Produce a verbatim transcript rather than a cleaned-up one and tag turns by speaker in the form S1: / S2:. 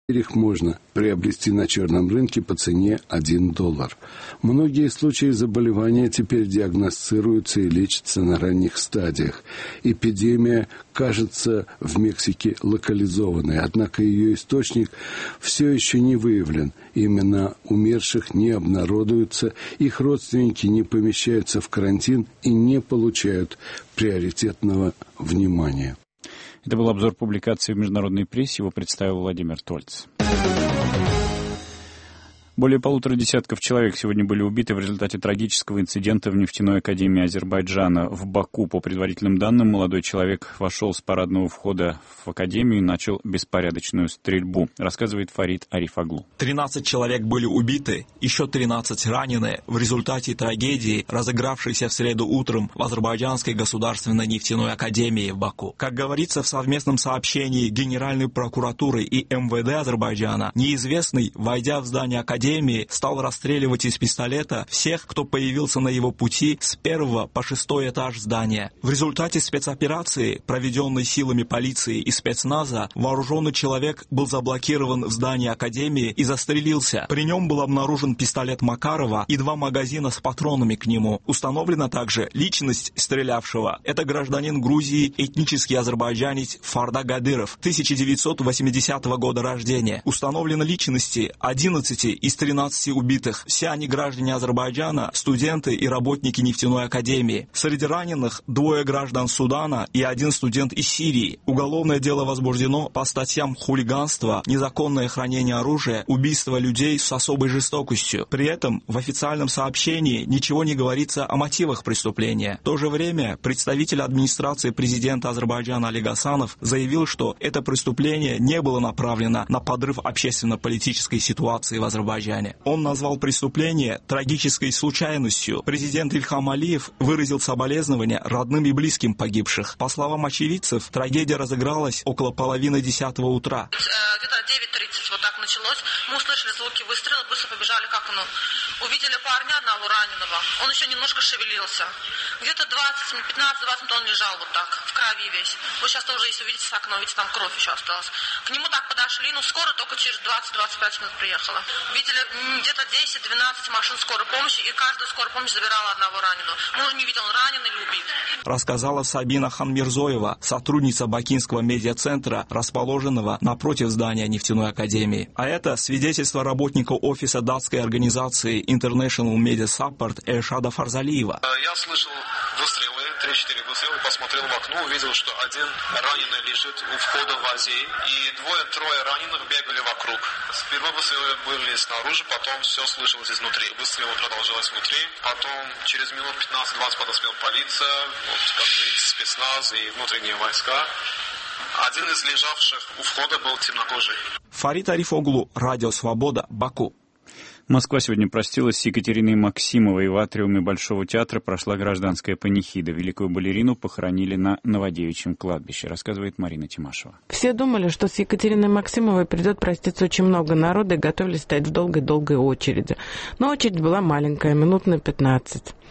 S1: Их можно приобрести на черном рынке по цене один доллар. Многие случаи заболевания теперь диагностируются и лечатся на ранних стадиях. Эпидемия кажется в Мексике локализованной, однако ее источник все еще не выявлен. Имена умерших не обнародуются, их родственники не помещаются в карантин и не получают приоритетного внимания.
S2: Это был обзор публикации в международной прессе, его представил Владимир Тольц. Более полутора десятков человек сегодня были убиты в результате трагического инцидента в нефтяной академии Азербайджана в Баку. По предварительным данным, молодой человек вошел с парадного входа в академию и начал беспорядочную стрельбу, рассказывает Фарид Ариф-Оглу.
S3: тринадцать человек были убиты, еще тринадцать ранены в результате трагедии, разыгравшейся в среду утром в Азербайджанской государственной нефтяной академии в Баку. Как говорится в совместном сообщении Генеральной прокуратуры и эм вэ дэ Азербайджана, неизвестный, войдя в здание академии, стал расстреливать из пистолета всех, кто появился на его пути с первого по шестой этаж здания. В результате спецоперации, проведенной силами полиции и спецназа, вооруженный человек был заблокирован в здании академии и застрелился. При нем был обнаружен пистолет Макарова и два магазина с патронами к нему. Установлена также личность стрелявшего. Это гражданин Грузии, этнический азербайджанец Фарда Гадыров, тысяча девятьсот восьмидесятого года рождения. Установлены личности одиннадцати из тринадцати убитых. Все они граждане Азербайджана, студенты и работники нефтяной академии. Среди раненых двое граждан Судана и один студент из Сирии. Уголовное дело возбуждено по статьям хулиганство, незаконное хранение оружия, убийство людей с особой жестокостью. При этом в официальном сообщении ничего не говорится о мотивах преступления. В то же время представитель администрации президента Азербайджана Али Гасанов заявил, что это преступление не было направлено на подрыв общественно-политической ситуации в Азербайджане. Он назвал преступление трагической случайностью. Президент Ильхам Алиев выразил соболезнования родным и близким погибших. По словам очевидцев, трагедия разыгралась около половины десятого утра.
S4: Где-то девять тридцать вот так началось. Мы услышали звуки выстрела, быстро побежали к окну. Увидели парня одного раненого. Он еще немножко шевелился. Где-то пятнадцать-двадцать минут он лежал вот так, в крови весь. Вы сейчас тоже, если увидите с окна, видите, там кровь еще осталась. К нему так подошли, но скоро только через двадцать-двадцать пять минут приехала. Видели где-то десять-двенадцать машин скорой помощи, и каждая скорая помощь забирала одного раненого. Муж не видел, он ранен или убит.
S3: Рассказала Сабина Ханмирзоева, сотрудница Бакинского медиацентра, расположенного напротив здания нефтяной академии. А это свидетельство работника офиса датской организации International Media Support Эльшада Фарзалиева.
S5: Я слышал выстрелы, три-четыре выстрела, посмотрел в окно, увидел, что один раненый лежит у входа в АЗИ, и двое-трое раненых бегали вокруг. Сперва выстрелы были снаружи, потом все слышалось изнутри. Выстрелы продолжалось внутри, потом через минут пятнадцать-двадцать подоспела полиция, вот, как говорится, спецназ и внутренние войска. Один из лежавших у входа был темнокожий.
S3: Фарид Ариф-Оглу, Радио Свобода, Баку.
S2: Москва сегодня простилась с Екатериной Максимовой. В атриуме Большого театра прошла гражданская панихида. Великую балерину похоронили на Новодевичьем кладбище, рассказывает Марина Тимашева.
S6: Все думали, что с Екатериной Максимовой придет проститься очень много народа и готовились стоять в долгой-долгой очереди. Но очередь была маленькая, минут на пятнадцать.